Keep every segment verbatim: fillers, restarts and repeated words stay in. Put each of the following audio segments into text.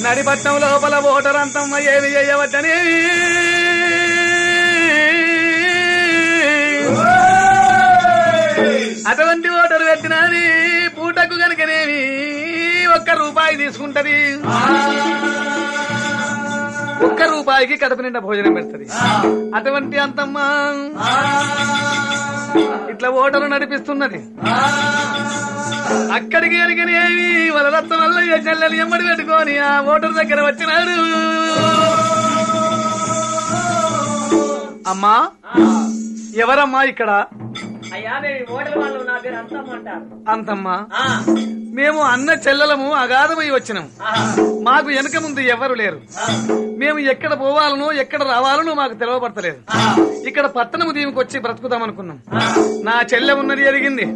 నడిపట్నం లోపల ఓటర్ అంతమ్మ ఏమి చేయవచ్చని అటువంటి ఓటరు పెట్టినది పూటకు కనుకనేమి ఒక్క రూపాయి తీసుకుంటది. ఒక్క రూపాయికి కడుపు నిండా భోజనం పెడుతుంది. అటువంటి అంతమ్మ ఇట్లా ఓటరు నడిపిస్తున్నది. అక్కడికి ఎరిగినేవి వాళ్ళ రత్త వల్ల చెల్లెలు ఎమ్మడి పెట్టుకొని ఆ ఓటరు దగ్గర వచ్చినాడు. అమ్మా ఎవరమ్మా ఇక్కడ? అంతమ్మా మేము అన్న చెల్లెలము అగాధమై వచ్చినాం. మాకు వెనక ముందు ఎవరు లేరు. మేము ఎక్కడ పోవాలనో ఎక్కడ రావాలనో మాకు తెలవబడతలేదు. ఇక్కడ పట్టణము దీనికి వచ్చి బ్రతుకుతాం అనుకున్నాం. నా చెల్లె ఉన్నది ఎరిగింది.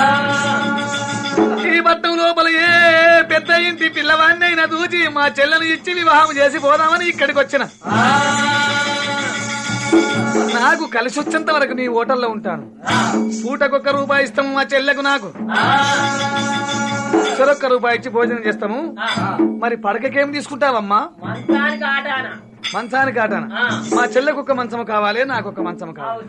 ఈ పట్టణం లోపల ఏ పెద్ద ఇంటి పిల్లవాడిని అయినా దూచి మా చెల్లెను ఇచ్చి వివాహం చేసి పోదామని ఇక్కడికి వచ్చిన. నాకు కలిసి వచ్చేంత వరకు నీ హోటల్లో ఉంటాను. పూటకొక్క రూపాయి ఇస్తాము మా చెల్లెకు. నాకు చెరొక్క రూపాయి ఇచ్చి భోజనం చేస్తాము. మరి పడకకేం తీసుకుంటావమ్మా? మంచానికి ఆటాన. మా చెల్లెకు ఒక మంచం కావాలి, నాకు ఒక మంచం కావాలి.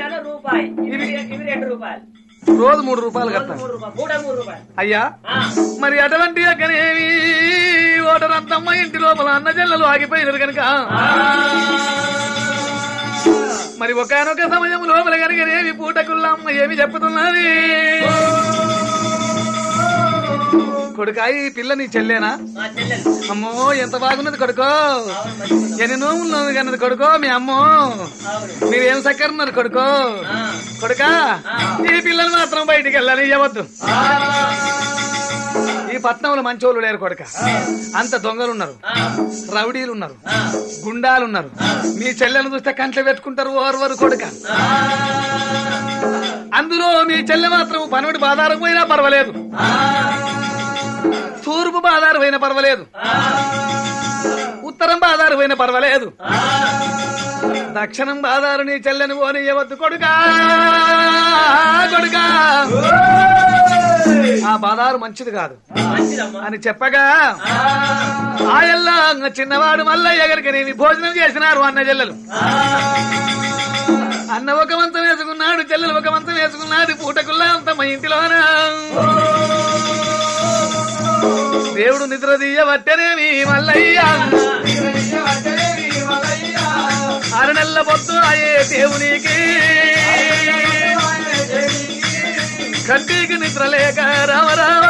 రోజు మూడు రూపాయలు కడతాను. అయ్యా మరి అటువంటి అక్కనేమి ఓటర్ అంతమ్మ ఇంటి లోపల అన్న చెల్లెలు ఆగిపోయినారు కనుక మరి ఒకనొక సమయం లోపల కనుకనేమి పూటకుల్లమ్మ ఏమి చెప్పుతున్నది. కొడుకాయి పిల్ల నీ చెల్లేనా? అమ్మో ఎంత బాగున్నది కొడుకో, ఎన్ని నోములు కన్నది కొడుకో మీ అమ్మో, మీరేం సక్కరున్నారు కొడుకో. కొడుకా ఈ పిల్లలు మాత్రం బయటికి వెళ్ళాలి ఇవ్వద్దు. ఈ పట్నంలో మంచోళ్ళు లేరు కొడుక. అంత దొంగలున్నారు, రౌడీలున్నారు, గుండాలున్నారు. మీ చెల్లెను చూస్తే కంట్లో పెట్టుకుంటారు ఓర్వరు కొడుక. అందులో మీ చెల్లె మాత్రం పనుడి బాధారం పోయినా పర్వాలేదు, తూర్పు బాధారు పోయినా పర్వాలేదు, ఉత్తరం బాధారు పోయినా పర్వాలేదు, దక్షిణం బాధారు నీ చెల్లెని పోనీయవద్దు కొడుకా. కొడుకా ఆ బాధారు మంచిది కాదు అని చెప్పగా ఆయల్లా చిన్నవాడు మల్లయ్య గారికి నేను భోజనం చేసినారు అన్న చెల్లెలు. అన్న ఒక మంచం వేసుకున్నాడు, చెల్లెలు ఒక మంచం వేసుకున్నాడు. పూటకుల్లా అంత మా ఇంటిలోన దేవుడు నిద్ర తీయవట్టనేమి మల్లయ్య. ఆరు నెలల పొత్తు అయ్యే దేవునికి కంటికి నిద్ర లేక రామరామ.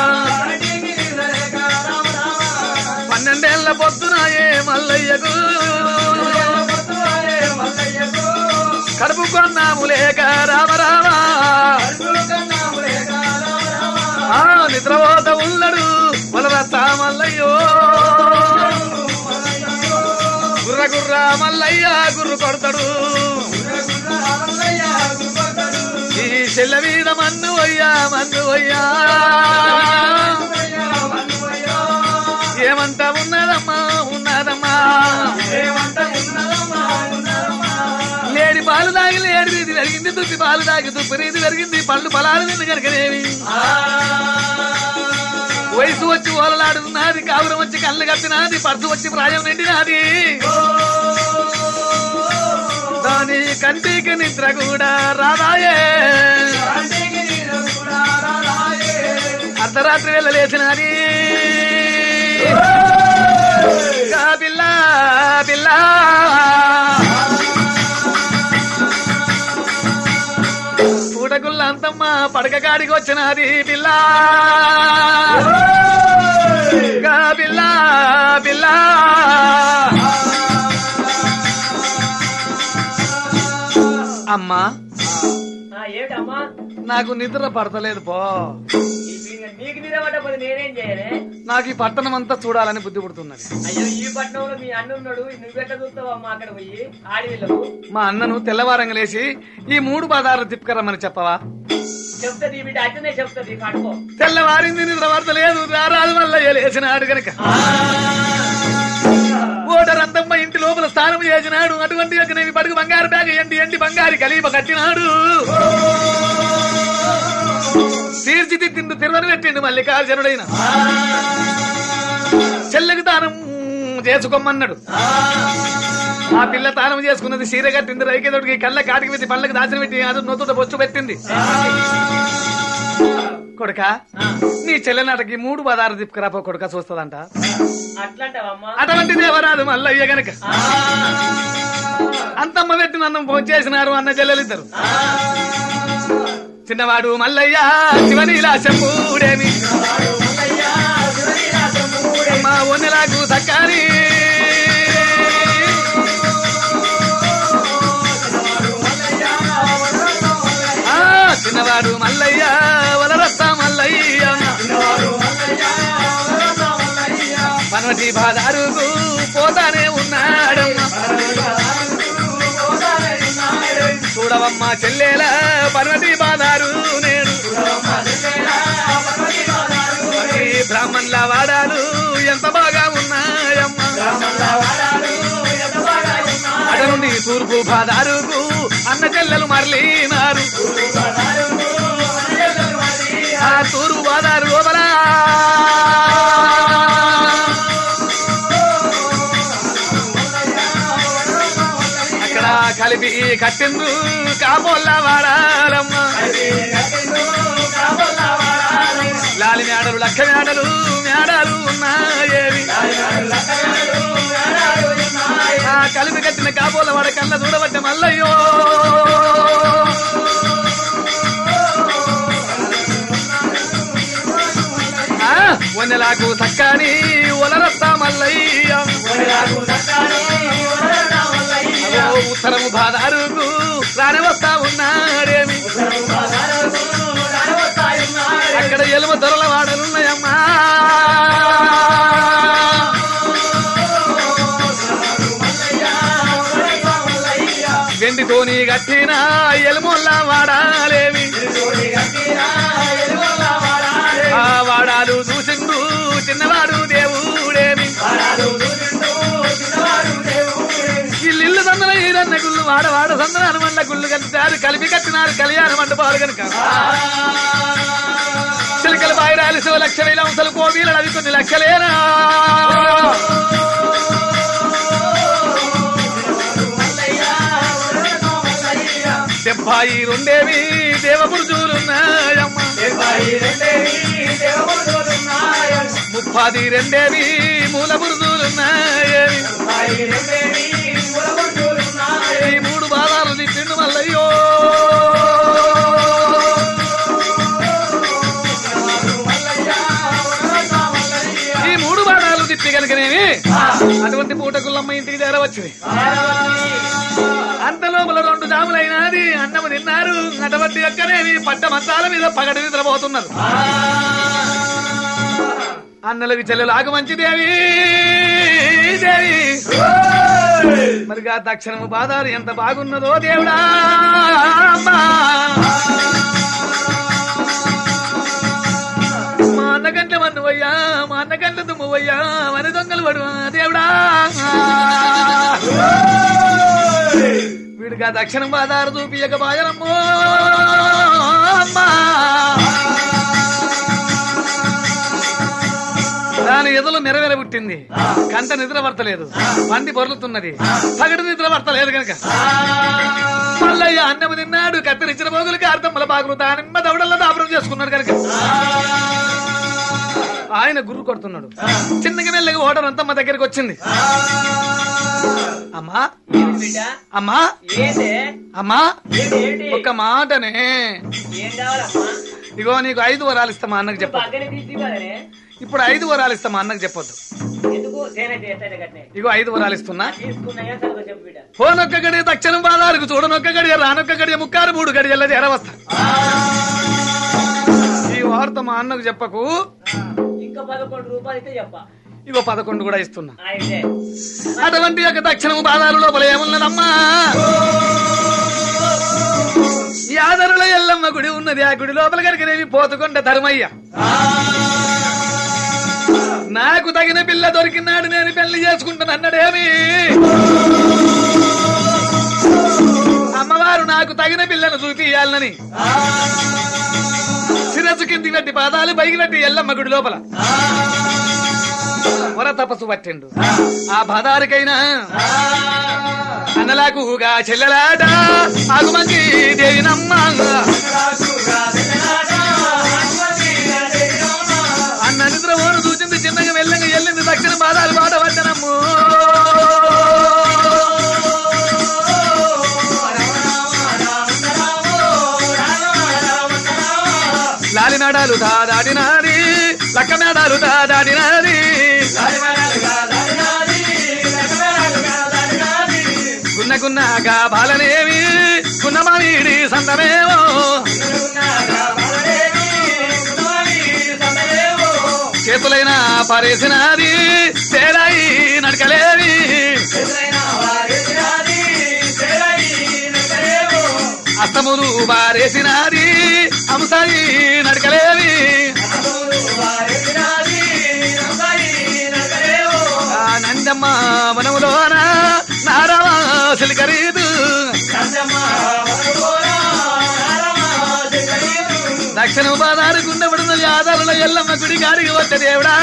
పన్నెండేళ్ల పొద్దునాయే మల్లయ్యకు కడుపు కొన్నాము లేక రామరామ. ఆ నిద్రపోత ఉన్నడు వలరత్త మల్లయ్యో. గుర్ర గుర్ర మల్లయ్య గుర్రు కొడతాడు. ఈ చెల్ల మీద మన్ను అయ్యా మన్ను అయ్యా. ఏమంటా ఉన్నదమ్మా ఉన్నదమ్మా. లేడి పాలు తాగి లేడి రీతి పెరిగింది, దుప్పి పాలు తాగి దుప్పి రీతి పెరిగింది. పళ్ళు పొలాలు నిన్ను కనుకనేవి వయసు వచ్చి ఓలలాడుతున్నది, కావురం వచ్చి కళ్ళు కప్పినది, పర్సు వచ్చి ప్రాయం నిండినది. దాని కంటికి నిద్ర కూడా రాదాయే. అర్ధరాత్రి వేళ లేచినది. పిల్ల పిల్ల పూటకుల్ల అంతమ్మ పడక కాడికి వచ్చినది. పిల్ల పిల్ల పిల్ల అమ్మా నాకు నిద్ర పడతలేదు పో. నీకు నిద్ర పట్టకపోతే నేనేం చేయాలి? నాకు ఈ పట్టణం అంతా చూడాలని బుద్ధి పుడుతున్నది. అయ్యో ఈ పట్టణంలో మీ అన్న ఉన్నాడు, నువ్వెట్లా చూస్తావమ్మా అక్కడ పోయి ఆడి వెళ్ళవు. మా అన్నను తెల్లవారంగా లేచి ఈ మూడు పదార్థాలు తిప్పుకరమ్మని చెప్పవా? చెప్తాది బిడ్డ, అట్లనే చెప్తాది. కట్టుకో. తెల్లవారింది నిద్ర పడతలేదు, రారాదు మల్లయ్య లేచినాడు గనక ఓటర్ అంతమ్మ ఇంటి లోపల స్నానం చేసినాడు. అటువంటి నేను పడుగు బంగారు బ్యాగ్ ఎండి ఎండి బంగారు కలీప కట్టినాడు. తీర్చిదిద్దిండు తిరువని పెట్టిండు మల్లికార్జునుడైన. చెల్లెకి దానం చేసుకోమన్నాడు. ఆ పిల్ల తానం చేసుకున్నది చీర కట్టింది, రైకేదోడికి కళ్ళ కాటికి పెట్టి పళ్ళకి దాచిన పెట్టి అది నొత్తుట బొచ్చు పెట్టింది. కొడుక నీ చెల్లె నాటకి మూడు పదారు తిప్పుకురాపో కొడుక చూస్తుందంట. అటువంటి దేవరాదు మల్లయ్య గనక అంతమ్మ పెట్టిన అన్నం భోంచేసినారు అన్న చెల్లెలిద్దరు. చిన్నవాడు మల్లయ్య శివనీలా చెంబూడేమి మా ఒన్నెలాకు సక్కాని చిన్నవాడు మల్లయ్య వలరస్తా మల్లయ్య పనవటి బాదారుకు పోతానే ఉన్నాడమ్మా. చూడవమ్మా చెల్లెల పనవటి బాదారు నేడు బ్రాహ్మణుల వాడాలు ఎంత బాగా ఉన్నాయమ్మా. అట నుండి తూర్పు బాదారుకు అన్న చెల్లెలు మరలినారు. ఆ తూర్పు బాదారు లోపల అక్కడ కలిపి కట్టిందు కాపోల్ల వాడాలమ్మ. లాలి మేడలు లక్క మేడలు మేడాలు ఉన్నాయేవి. ఆ కలిపి కట్టిన కాపోల వాడ కళ్ళ చూడబట్ట మల్లయ్యో వన్నెలాకు సక్కాని ఒలరస్తా మల్లయ్య ఉత్తరము బాదారుకు రాని వస్తా ఉన్నాడేమి. అక్కడ ఎలుమ దొరల వాడలున్నాయమ్మా. వెండితోని కట్టిన ఎలుమొల్ల వాడాలేమి. ఆ వాడాలు చూసిండు చిన్నవాడు దేవుడేమి. ఇల్లు సందన ఈరన్న గుళ్ళు వాడవాడ సందన హనుమల్ల గుళ్ళు కట్టారు కలిపి కట్టినారు కళ్యాణ మండపాలు కనుక. చిలకల బాయిరాలి శివ లక్ష వేల అంశాలు కోవీలు అవి కొన్ని లక్షలేనా. డెబ్బాయి రెండేవి దేవపురుషులున్నాయమ్మ. ముప్పాది రెండేవి మూల పురుషులున్నాయేవి. ఈ మూడు బాధాలు తిప్పిండు మల్లయ్యో. ఈ మూడు బాణాలు తిప్పి కనుకనేమి అటువంటి పూటకుల్లమ్మ ఇంటికి చేరవచ్చింది. అంత లోపల రెండు జాములైనది అన్నము తిన్నారు. అటువంటి యొక్కనేవి పట్ట మంచాల మీద పగటి నిద్రపోతున్నారు. అన్నలకి చెల్లెలు ఆగు మంచి దేవి దేవి మరిగా దక్షిణము బాధారు ఎంత బాగున్నదో దేవుడా. మా అన్నగంట్ల మన్నువయ్యా మా అన్నగంట్ల దుమ్మువయ్యా మన దొంగలు పడు దేవుడా. వీడిగా దక్షిణం బాధారు చూపియక బాయనమ్మో అమ్మా. దాని ఎదులు నెరవేర పుట్టింది. కంట నిద్ర పడతలేదు, పండి పొరులుతున్నది, పగటి నిద్ర పడతలేదు కనుక మల్లయ్య అన్నము తిన్నాడు. కత్తిరించిన పోగులకి అర్థమ్మల బాగులు దానిమ్మ దవడల్లో దాపరం చేసుకున్నాడు కనుక ఆయన గుర్రు కొడుతున్నాడు. చిన్నగా మెల్లగా ఓటర్ అంతమ్మ దగ్గరికి వచ్చింది. అమ్మా అమ్మా అమ్మా ఒక్క మాటనే ఇగో నీకు ఐదు వరాలు ఇస్తామా అన్నకు చెప్పొద్దు. ఇప్పుడు ఐదు వరాలు ఇస్తామా అన్నకు చెప్పొద్దు. ఇగో ఐదు వరాలు ఇస్తున్నా. పోనొక్క గడియ దక్షిణం బాధాలకు చూడనొక్క గడియ రానొక్క గడియ ముక్కారు మూడు గడియల్ల చేరవస్తా. ఈ వార్త మా అన్నకు చెప్పకు. ఇంకా పదకొండు రూపాయలు చెప్ప. ఇగో పదకొండు కూడా ఇస్తున్నా. అటువంటి యొక్క దక్షిణము బాధాలు లోపల ఏమున్నదమ్మా. ఈ ఆదరులో ఎల్లమ్మ గుడి ఉన్నది. ఆ గుడి లోపల కనుకనేవి పోతుకొండ ధర్మయ్య నాకు తగిన పిల్ల దొరికినాడు నేను పెళ్లి చేసుకుంటాను అన్నాడేమి. అమ్మవారు నాకు తగిన పిల్లను చూపియాలని శిరస్సు కింది పెట్టి పాదాలు పైకి పెట్టి ఎల్లమ్మ గుడి లోపల ఘోర తపస్సు పట్టిండు. ఆ బదారికైనా అన్నలాకుగా చెల్లెలాట ఆగుమంచి దేవినమ్మ అన్న నిద్ర ఓరు చూచింది చిన్నగా వెళ్ళంగా వెళ్ళింది దక్షిణ బాధాలు బాధ పట్టనమ్ము. లాలి మేడాలు దాడినాది లక్క మేడాలు దాడినాది గున్న గున్నగా బాలనేవి గున్నమాడి సంతమేవో చేతులైన పారేసినది తేరాయి నడకలేవి అస్తములు బారేసినది అంశాయి నడకలేవి ఆ నందమ్మ వనములోన నారవ సిలికరీదు దక్షిణ బాధారు గుండెపడున్న ఆధారంలో ఎల్లమ్మ గుడి కాడికి వచ్చే దేవుడా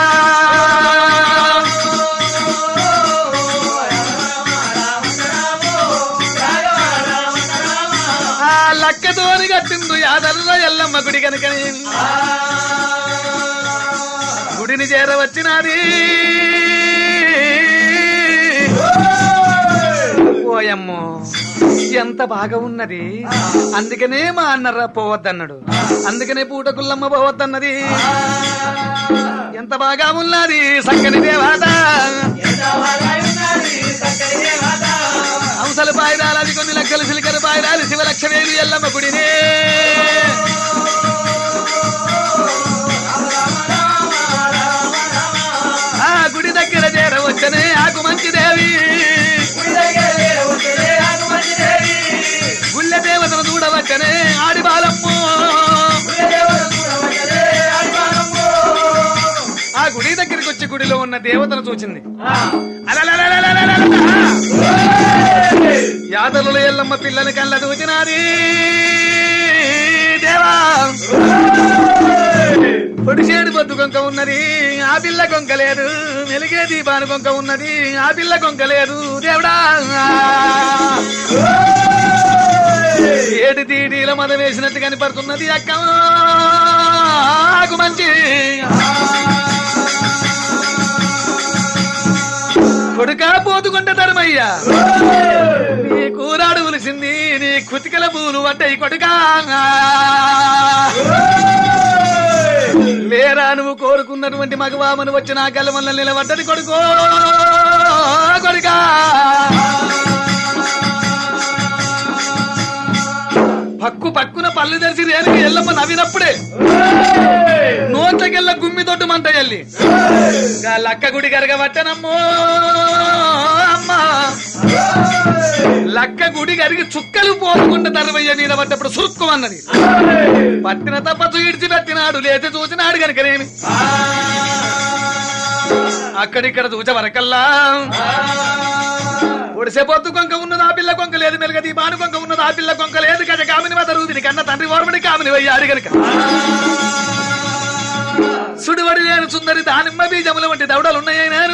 ఆ లక్కతోని కట్టిండు యాదల్లో ఎల్లమ్మ గుడి కనుకని గుడిని చేరవచ్చినది. ఓయమ్మో ఎంత బాగా ఉన్నది. అందుకనే మా అన్నరా పోవద్దన్నాడు. అందుకనే పూటకుల్లమ్మ పోవద్దన్నది. ఎంత బాగా ఉన్నది సక్కని దేవత అంశల పాయిరాలు అది కొన్ని లక్షలు సిలికల పాయిరాలు శివలక్ష వేలు ఎల్లమ్మ గుడినే ఆ గుడి దగ్గర చేరవచ్చనే ఆకు మంచి దేవి గుళ్ళ దేవతను చూడవచ్చనే ఆడి బాలమ్ము ఆ గుడి దగ్గరికి వచ్చి గుడిలో ఉన్న దేవతను చూచింది. యాదలలో ఎల్లమ్మ పిల్లని కళ్ళ దూచినాది. దేవా పొడిసేడు బొద్దు కొంక ఉన్నది ఆ పిల్ల కొంక లేదు. మెలిగే దీపాను కొంక ఉన్నది ఆ పిల్ల కొంక లేదు. దేవుడా ఏడు తీడీల మద వేసినట్టు కనిపడుతున్నది అక్క మంచి కొడుకా పోతుకుంట ధర్మయ్యా నీ కూరాడు ఉలిసింది నీ కుతికల పూలు పడ్డాయి కొడుకా లేరా నువ్వు కోరుకున్నటువంటి మగవామను వచ్చి నా గల్ల వల్ల నిలబడ్డది కొడుకో కొడుకా పక్కు పక్కున పళ్ళు తెరిచి రేణుకి ఎల్లమ్మ నవ్వినప్పుడే నోట్లకెళ్ళ గుమ్మి తోటి మంట ఎల్లి లక్క గుడి కరగబట్టనమ్మో అమ్మా లక్క గుడి కరిగి చుక్కలు పోసుకుంటే తరవయ్య మీద పడ్డప్పుడు సురుక్కుమన్నది. పట్టిన తప్పచ్చు ఇడిచిపెట్టినాడు లేచి చూసినాడు కనుకనేమి అక్కడిక్కడ చూచ వరకల్లా ఒడిసే పొద్దు కొంక ఉన్నది ఆ పిల్ల కొంక లేదు. మెరుగ దీపాను కొంక ఉన్నది ఆ పిల్ల కొంక లేదు. గజ కామిని వద రూదిని కన్న తండ్రి ఓర్మడి కామిని వయ్యాడు గనుక సుడివడి లేని సుందరి దానిమ్మ బీజముల వంటి దౌడలున్నాయి. నేను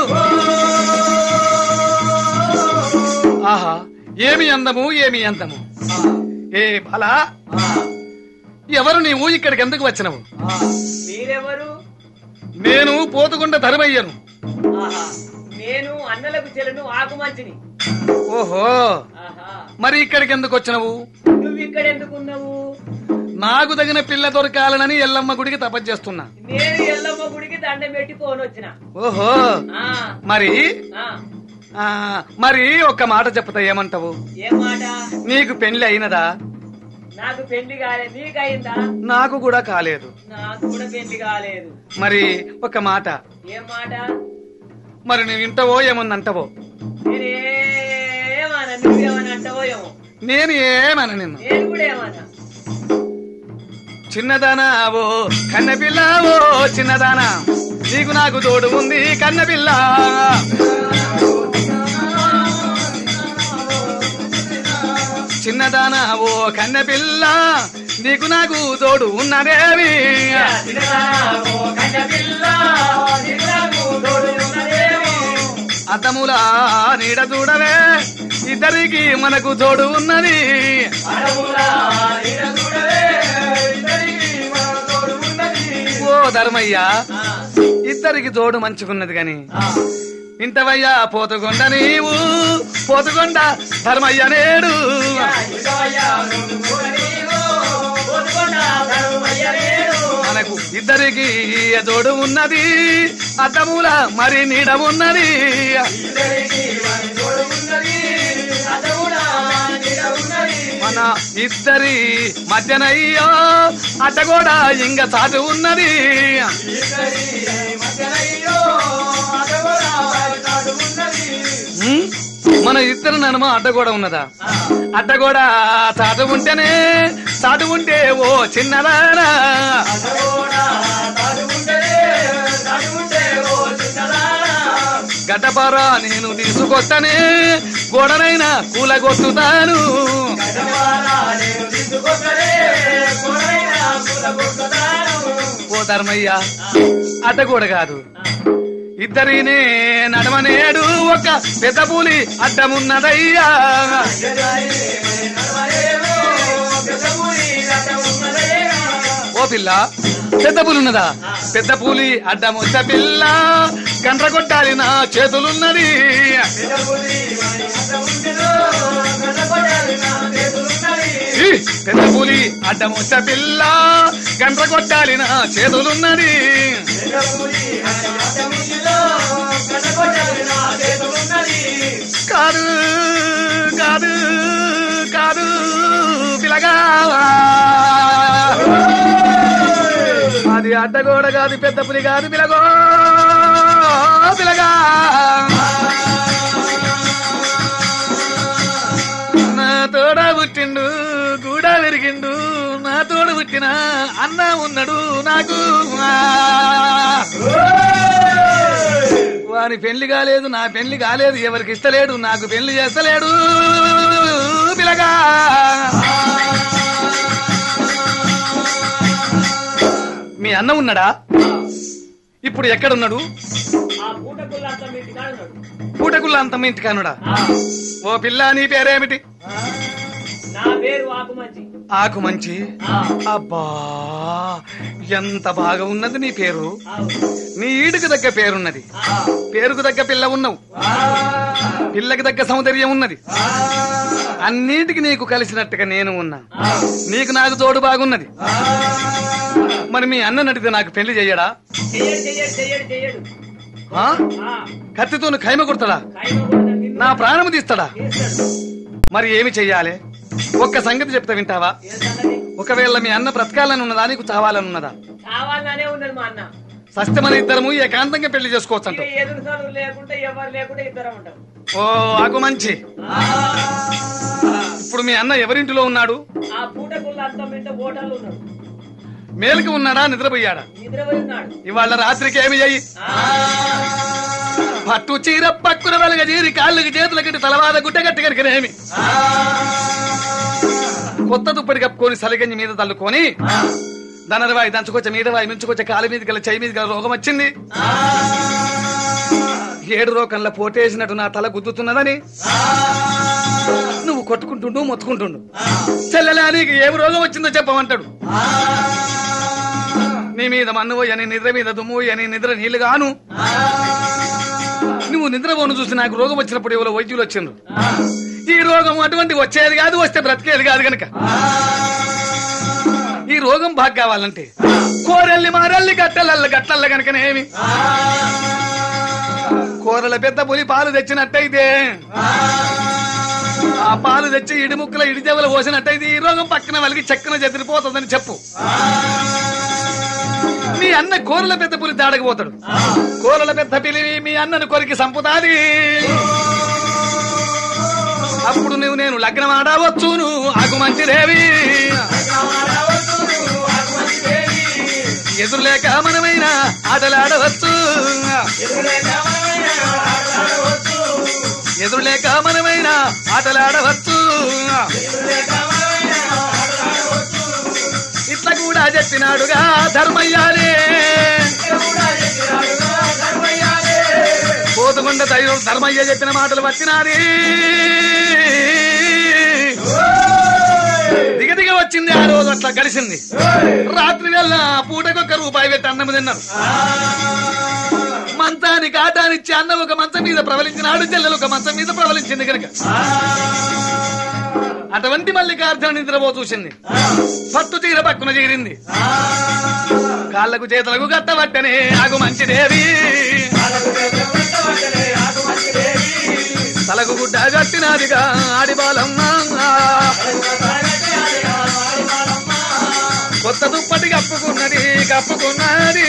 ఆహా ఏమి అందము ఏమి అందము. ఏ బలా ఎవరు నీవు ఇక్కడికి ఎందుకు వచ్చినవు? మీరెవరు? నేను పోతుకుంట ధర్మయ్యను. నేను అన్నలకు చెల్లను ఆకు మంచిని. ఓహో మరి ఇక్కడికి ఎందుకు వచ్చినవు? నువ్వు ఇక్కడ ఎందుకున్నావు? నాకు తగిన పిల్ల దొరకాలనని ఎల్లమ్మ గుడికి తపస్సు చేస్తున్నా. నేను ఎల్లమ్మ గుడికి దండం పెట్టి పోనొచ్చిన. ఓహో మరి మరి ఒక్క మాట చెప్తా ఏమంటావు? ఏం మాట? నీకు పెళ్లి అయినదా? నాకు పెళ్లి కాలేదు. నీకయిందా? నాకు కూడా కాలేదు. నాకు కూడా పెళ్లి కాలేదు. మరి ఒక మాట. ఏం మాట? మరి నువ్వు వింటావో ఏమన్నా అంటావో? నేనేమన్నా నువ్వేమన్నా అంటావో ఏమో. నేను ఏమన్నా నిన్ను నేను కూడా ఏమన్నా చిన్నదానా ఓ కన్నపిల్ల ఓ చిన్నదానా నీకు నాకు తోడు ఉంది కన్నపిల్ల చిన్నదానా ఓ కన్నపిల్ల నీకు నాకు తోడు ఉన్నదేవి అద్దములా నీడ చూడవే ఇద్దరికి మనకు జోడు ఉన్నది ఓ ధర్మయ్య ఇద్దరికి జోడు మంచుకున్నది గాని ఇంటవయ్యా పోతుగొండ నీవు పోతుగొండ ధర్మయ్య నేడు మనకు ఇద్దరికి జోడు ఉన్నది అద్దముల మరి నీడ ఉన్నది మన ఇద్దరి మధ్యనయ్యో అడ్డ కూడా ఇంక చాటు ఉన్నది మన ఇద్దరు నడుమ అడ్డ కూడా ఉన్నదా అడ్డ కూడా చాటు ఉంటేనే చాటు ఉంటే ఓ చిన్నదానా గడ్డపారా నేను తీసుకొస్తానే గోడనైనా కూలగొట్టుతాను ఓ ధర్మయ్య అడ్డ కూడా కాదు ఇద్దరినే నడవనేడు ఒక పెద్ద పూలి అడ్డమున్నదయ్యా ఓ పిల్ల పెద్ద పూలు ఉన్నదా పెద్ద పూలి అడ్డముచ్చ పిల్ల గండ్ర కొట్టాలి నా చేతులున్నది పెద్ద పూలి అడ్డముచ్చ పిల్ల గండ్ర కొట్టాలి నా చేతులున్నది కాదు కాదు కాదు పిలగా అది అడ్డగోడ కాదు పెద్ద పులి కాదు పిలగో పిలగా నా తోడ పుట్టిండు కూడా విరిగిండు నా తోడ పుట్టిన అన్న ఉన్నాడు నాకు వాని పెళ్లి కాలేదు నా పెళ్లి కాలేదు ఎవరికి ఇస్తలేడు నాకు పెళ్లి చేస్తలేడు పిలగా మీ అన్న ఉన్నాడా ఇప్పుడు ఎక్కడున్నాడు పూటకుళ్ళ అంత మీ ఇంటికానుడా ఓ పిల్ల నీ పేరేమిటి నా పేరు ఆకుమంచి ఆకుమంచి అబ్బా ఎంత బాగా ఉన్నది నీ పేరు నీ ఈడుకు దగ్గర పేరున్నది పేరుకు దగ్గర పిల్ల ఉన్నావు పిల్లకి దగ్గర సౌందర్యం ఉన్నది అన్నిటికి నీకు కలిసినట్టుగా నేను ఉన్నా నీకు నాకు తోడు బాగున్నది మరి మీ అన్న నడితే నాకు పెళ్లి చెయ్యడా కత్తితో ఖైమ కొడతాడా నా ప్రాణము తీస్తాడా మరి ఏమి చెయ్యాలి ఒక్క సంగతి చెప్తా వింటావా ఒకవేళ మీ అన్న బ్రతకాలని ఉన్నదా నీకు చావాలని ఉన్నదా చావాలనే ఉన్నది మా అన్న సస్తే మన ఇద్దరము ఏకాంతంగా పెళ్లి చేసుకోవచ్చు అంట ఎదురు లేకుంటే ఎవరు లేకుంటే ఇద్దరం ఉంటాం ఓ ఆకు మంచి ఇప్పుడు మీ అన్న ఎవరింటిలో ఉన్నాడు ఆ పూటకుళ్ళ అంతా మింట హోటల్లో ఉన్నాడు మేలుకు ఉన్నాడా నిద్రపోయాడా నిద్రపోయినాడు ఇవాళ రాత్రికి ఏమి చెయ్యి పట్టు చీర పక్కున వెలగ చీరి కాళ్ళకి చేతులకి తలవాద గుడ్డ గట్టి కనుకనేమి కొత్త దుప్పటి కప్పుకొని సలిగంజి మీద తల్లుకొని దనరవాయి దంచుకొచ్చే మీద వాయి మించుకొచ్చే కాలు మీద గల చెయ్యి మీద గల రోగం వచ్చింది ఏడు రోకంలో పోటేసినట్టు నా తల గుద్దుతున్నదని నువ్వు కొట్టుకుంటుండు మొత్తుకుంటుండు చెల్లెలా నీకు ఏమి రోగం వచ్చిందో చెప్పమంటాడు నీ మీద మన్ను పోయని నిద్ర మీద దుమ్ము అని నిద్ర నీళ్లు గాను నువ్వు నిద్రపోను చూసి నాకు రోగం వచ్చినప్పుడు ఎవరో వైద్యులు వచ్చిండ్రు ఈ రోగం అటువంటి వచ్చేది కాదు వస్తే బ్రతికేది కాదు గనక ఈ రోగం బాగా కావాలంటే కోరెల్లి మారెల్లి గట్టెలల్ల గట్టల్ల గనకనేమి కూరల పెద్ద పులి పాలు తెచ్చినట్టయితే ఆ పాలు తెచ్చి ఇడి ముక్కల ఇడి జవలు పోసినట్టయితే ఈ రోగం పక్కన వాళ్ళకి చక్కన చెదిరిపోతుందని చెప్పు మీ అన్న కూరల పెద్ద పులి దాడకపోతాడు కూరల పెద్ద పిలి మీ అన్నను కొరికి సంపుతాది అప్పుడు నువ్వు నేను లగ్నం ఆడవచ్చును ఆకు మంచి దేవి ఎదురులేక మనమైన ఆటలాడవచ్చు ఎదురులేక మనమైన ఆటలాడవచ్చు ఇట్లా కూడా చెప్పినాడుగా ధర్మయ్యారే పోతుకొండ గుండె ధైర్యం ధర్మయ్య చెప్పిన మాటలు వచ్చినాది దిగ దిగ వచ్చింది. ఆ రోజు అట్లా గడిచింది. రాత్రి వేళ పూటకొక్క రూపాయి పెట్టి అన్నం తిన్నారు. మంచానికి ఆటానిచ్చి అన్నం ఒక మంచం మీద ప్రవలించినాడు, చెల్లెలు ఒక మంచం మీద ప్రవలించింది కనుక అటువంటి మల్లికార్జున నిద్రపో చూసింది. పట్టు తీర పక్కున చేరింది. కాళ్లకు చేతులకు గట్టబట్టనే ఆగు మంచి దేవి, తలకు గుడ్డ గట్టినాదిగా ఆడిబాలమ్మ, కొత్త దుప్పటి కప్పుకున్నది కప్పుకున్నది,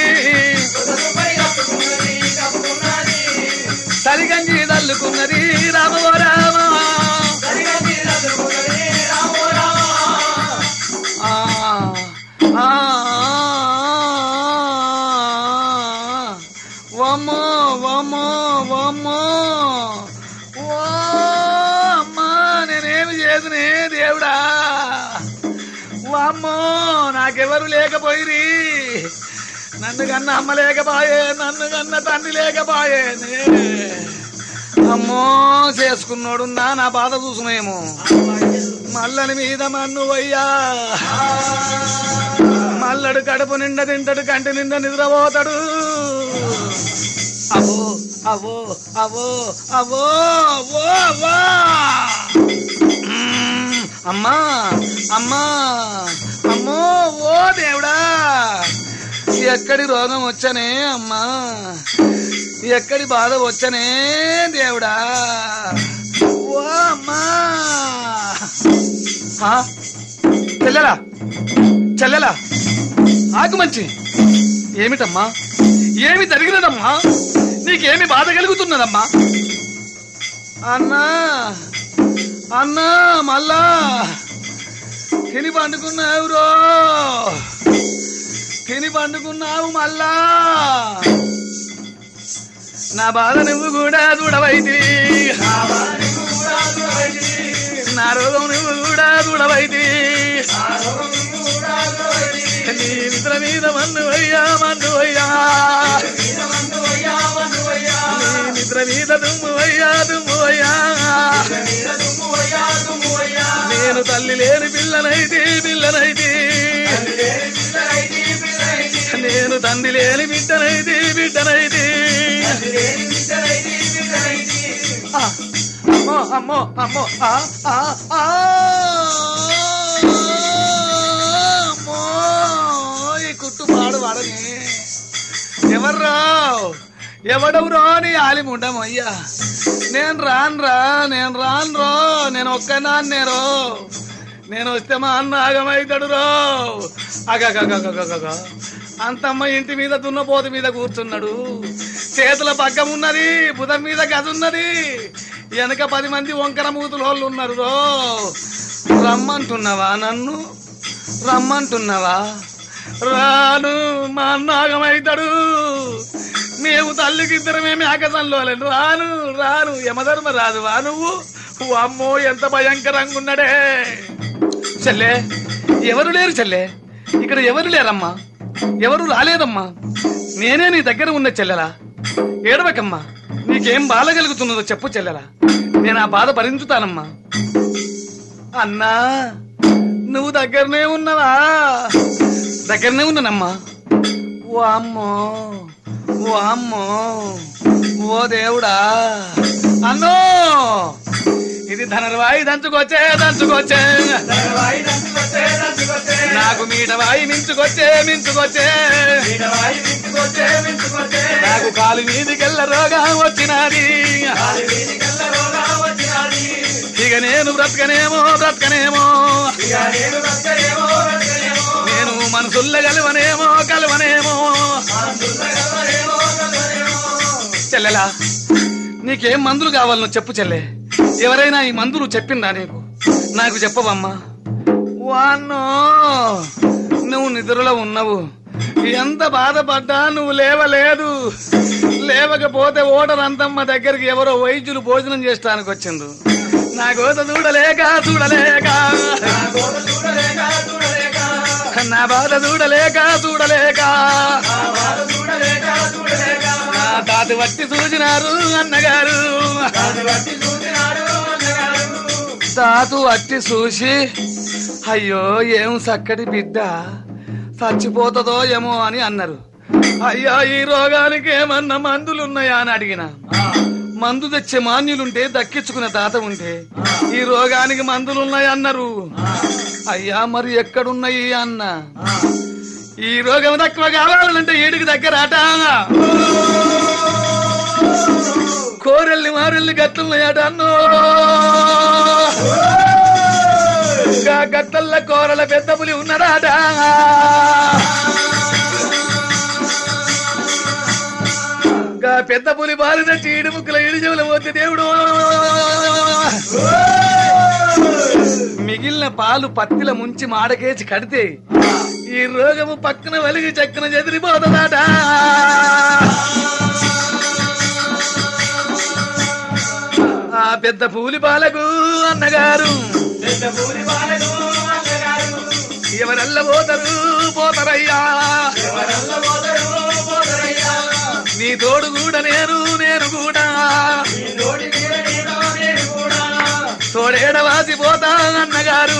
సరిగంజి దల్లుకున్నది రామో రామ, వమ్మో వమ్మో వమ్మో ఓ అమ్మా నేనేమి చేసినే దేవుడా, వామ్మో నాకెవరు లేకపోయిరి, నన్ను కన్న అమ్మ లేకపోయే, నన్ను కన్న తండ్రి లేకపోయే, అమ్మో చేసుకున్నోడున్నా నా బాధ చూసునేమో, మల్లని మీద మన్ను వయ్యా, మల్లడు కడుపు నిండా తింటాడు, కంటి నిండా నిద్రపోతాడు, అవో అవో అవో అవో అవో అవో అమ్మా అమ్మా అమ్మో ఓ దేవుడా, ఎక్కడి రోగం వచ్చనే అమ్మా, ఎక్కడి బాధ వచ్చనే దేవుడా, ఓ అమ్మా చెల్లెలా చెల్లెలా ఆకు మంచి ఏమిటమ్మా, ఏమి జరిగినదమ్మా, నీకేమి బాధ కలుగుతున్నదమ్మా, అన్నా అన్నా మళ్ళా తిని పండుకున్నావు రో, తిని పండుకున్నావు మళ్ళా, నా బాధ నువ్వు కూడా చూడవైతి, నా రోగం నువ్వు కూడా చూడవైతి, నీ నిద్ర మీద మన్ను అయ్యా మన్ను అయ్యా, నీ నిద్ర మీద దుమ్ము అయ్యా దుమ్ము అయ్యా, నేను తల్లి లేని పిల్లనైతే పిల్లనైతే, నేను తండ్రి లేని బిడ్డనైతే బిడ్డనైతే, అమ్మో అమ్మో అమ్మో అమ్మో ఈ కుట్టు పాడు వాడని ఎవర్రా ఎవడవురో అని ఆలిముండం అయ్యా, నేను రానురా నేను రానురో, నేను ఒక్కనాన్నేరో, నేను వస్తే మా అన్న ఆగమైతాడు రో, అగగగగగగ అంతమ్మ ఇంటి మీద దున్నపోతు మీద కూర్చున్నాడు, చేతుల పగ్గం ఉన్నది, బుధం మీద గదున్నది, వెనక పది మంది వంకర మూతులు వాళ్ళు ఉన్నారు రో, రమ్మంటున్నావా నన్ను రమ్మంటున్నావా, రాను మా అన్న ఆగమైతాడు, మేము తల్లికి ఇద్దరమేమి ఆకాశంలో రాను రాను యమధర్మ రాదు వా నువ్వు, అమ్మో ఎంత భయంకరంగా ఉన్నాడే, చెల్లె ఎవరు లేరు చెల్లె, ఇక్కడ ఎవరు లేరమ్మా, ఎవరు రాలేదమ్మా, నేనే నీ దగ్గర ఉన్న చెల్లెలా, ఏడవకమ్మా, నీకేం బాధ కలుగుతున్నదో చెప్పు చెల్లెలా, నేను ఆ బాధ భరించుతానమ్మా, అన్నా నువ్వు దగ్గరనే ఉన్నావా, దగ్గరనే ఉన్నానమ్మా, ఓ అమ్మో ఓ అమ్మో ఓ దేవుడా, అన్నో ఇది ధనర్వాయి దంచుకొచ్చే దంచుకొచ్చే, నాకు మీటవాయి మించుకొచ్చే మించుకొచ్చే, నాకు కాలు మీదికెళ్ళ రోగం వచ్చినది, ఇక నేను బ్రతకనేమో బ్రతకనేమో, నేను మనసుల్ల కలవనేమో కలవనేమో, చెల్లెలా నీకేం మందులు కావాలనో చెప్పు చెల్లె, ఎవరైనా ఈ మందులు చెప్పిందా నీకు, నాకు చెప్పవమ్మా, వాన్నో నువ్వు నిద్రలో ఉన్నావు, ఎంత బాధపడ్డా నువ్వు లేవలేదు, లేవకపోతే ఓటరంతమ్మ దగ్గరికి ఎవరో వైద్యులు భోజనం చేస్తానికి వచ్చిండు, నా గోత చూడలేక చూడలేక నా బాధ చూడలేక చూడలేక నా దాతి వట్టి చూసినారు అన్నగారు దాతు వట్టి చూసి అయ్యో ఏం చక్కటి బిడ్డ చచ్చిపోతుందో ఏమో అని అన్నారు. అయ్యా ఈ రోగానికి ఏమన్నా మందులున్నాయా అని అడిగిన. మందు తెచ్చే మాన్యులుంటే దక్కించుకునే తాత ఉంటే ఈ రోగానికి మందులున్నాయన్నారు. అయ్యా మరి ఎక్కడున్నాయి అన్న. ఈ రోగం తక్కువ కావాలంటే ఏడికి దగ్గరాట కోరెల్లి మారెల్లి గట్లున్నాయట అన్నో. గట్టల్ల కోరల పెద్ద పులి ఉన్నదాట. పెద్ద పులి బారి తెచ్చి ఇడి ముక్కుల ఇడి చెవుల పోతే దేవుడు మిగిలిన పాలు పత్తిల ముంచి మాడకేసి కడితే ఈ రోగము పక్కన వలిగి చక్కన చెదిరిపోతుందట. ఆ పెద్ద పూలి పాలకు అన్నగారు ఎవరెల్ల పోతారు పోతారయ్యా నీ తోడు కూడా నేను నేను కూడా తోడేడవాసిపోతా అన్నగారు.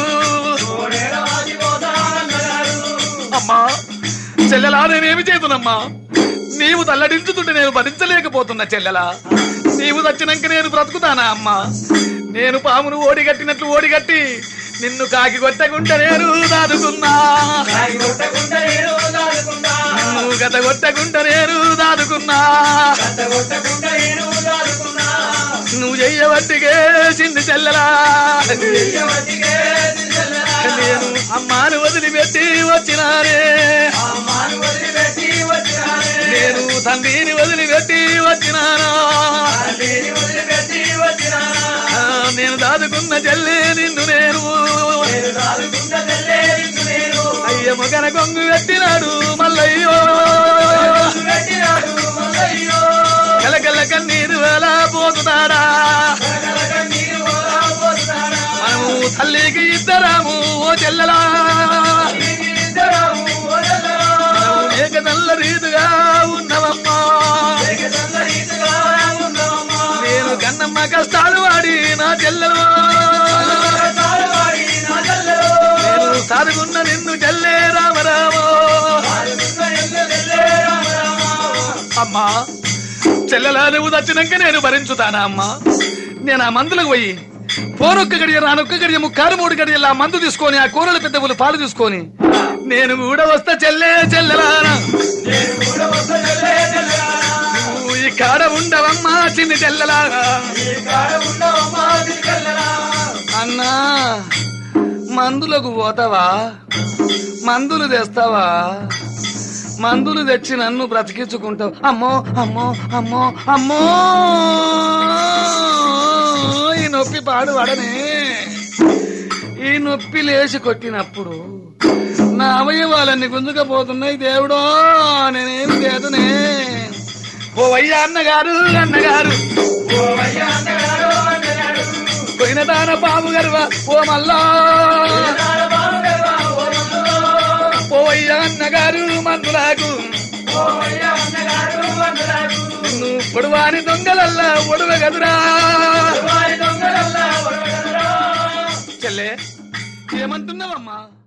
అమ్మా చెల్లెలా నేనేమి చేతునమ్మా నీవు తల్లడించుతుంటే నేను భరించలేకపోతున్నా చెల్లెలా. నీవు చచ్చినాక నేను బ్రతుకుతానా అమ్మా. నేను పామును ఓడిగట్టినట్లు ఓడిగట్టి నిన్ను కాకి కొట్టకుండా నేను దాదుకున్నా. నువ్వు గత కొట్టకుండా నేను దాదుకున్నా. నువ్వు చెయ్యబట్టికే చింది చెల్లెలా నేను అమ్మాను వదిలిపెట్టి వచ్చినానే. నేను తండ్రిని వదిలిపెట్టి వచ్చినానా. నేను దాదుకున్న చెల్లె నిన్ను నేను అయ్య మొగన కొంగు పెట్టినాడు మల్లయ్యో. కలకల కన్నీరు ఎలా పోతున్నాడా మనము తల్లికి ఇద్దరాము ఓ చెల్లెలా. ఏక నల్ల రీతుగా ఉన్నవమ్మా. నేను కన్నమ్మ కష్టాలు వాడి నా చెల్లెలు నేను సాదుకున్న నిన్ను చెల్లె రామరామో. అమ్మా చెల్లెలా నువ్వు దచ్చినాక నేను భరించుతానా అమ్మా. నేను ఆ మందులకు పోయి పోరొక్క గడియ రానొక్క గడియ ముక్కారు మూడు గడియలు ఆ మందు తీసుకొని ఆ కూరల పెద్దవులు పాలు తీసుకొని నేను కూడా వస్తా చెల్లె చెల్లెలా. నువ్వు ఈ కాడ ఉండవమ్మా చిన్ని చెల్లెలా. అన్నా మందులకు పోతావా మందులు తెస్తావా మందులు తెచ్చి నన్ను బ్రతికించుకుంటావు. అమ్మో అమ్మో అమ్మో అమ్మో ఈ నొప్పి పాడు పడనే. ఈ నొప్పి లేచి కొట్టినప్పుడు నా అవయవాలన్నీ గుంజుకపోతున్నాయి దేవుడో. నేనేమి చేతనే. ఓ వయ్యా అన్నగారు అన్నగారు పోయిన దాన బాబు గర్వ ఓ మల్లా పోయ్యా అన్నగారు మందులాకు నిన్ను పొడవాని దొంగలల్లా ఒడవ గదురా. చెల్లె ఏమంటున్నావమ్మా?